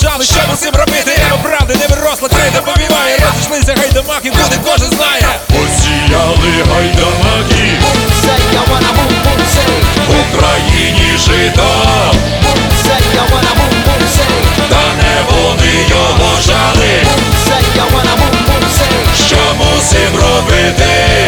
держави, що мусим робити? Небо правди, не виросла, крейда побиває. Розійшлися гайдамаки, куди кожен знає. Посіяли гайдамаки в Україні жито, та не вони його жали. Що мусим робити?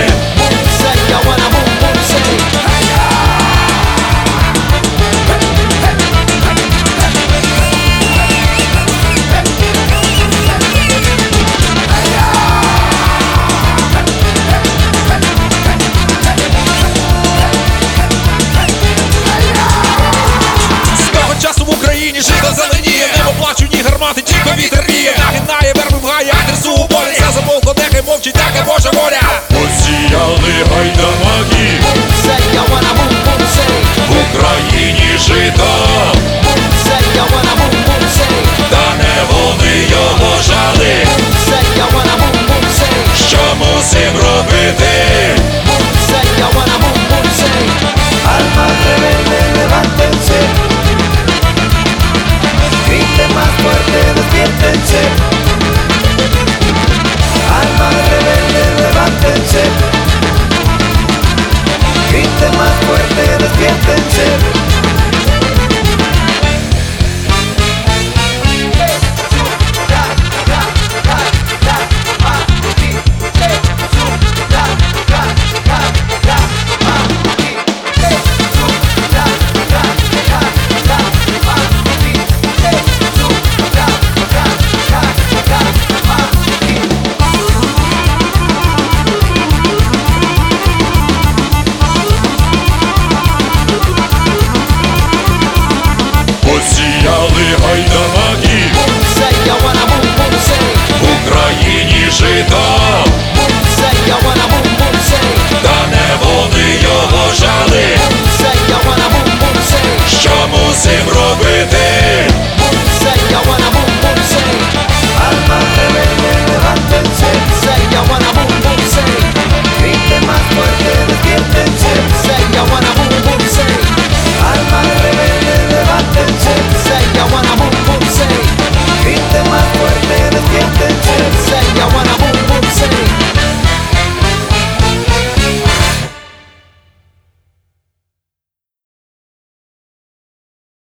В Україні жито зеленіє, небо плачуть, ні гармати, тільки вітер віє. Нагинає верби в гаї, адресу у полі, все замовкло, нехай мовчить, так або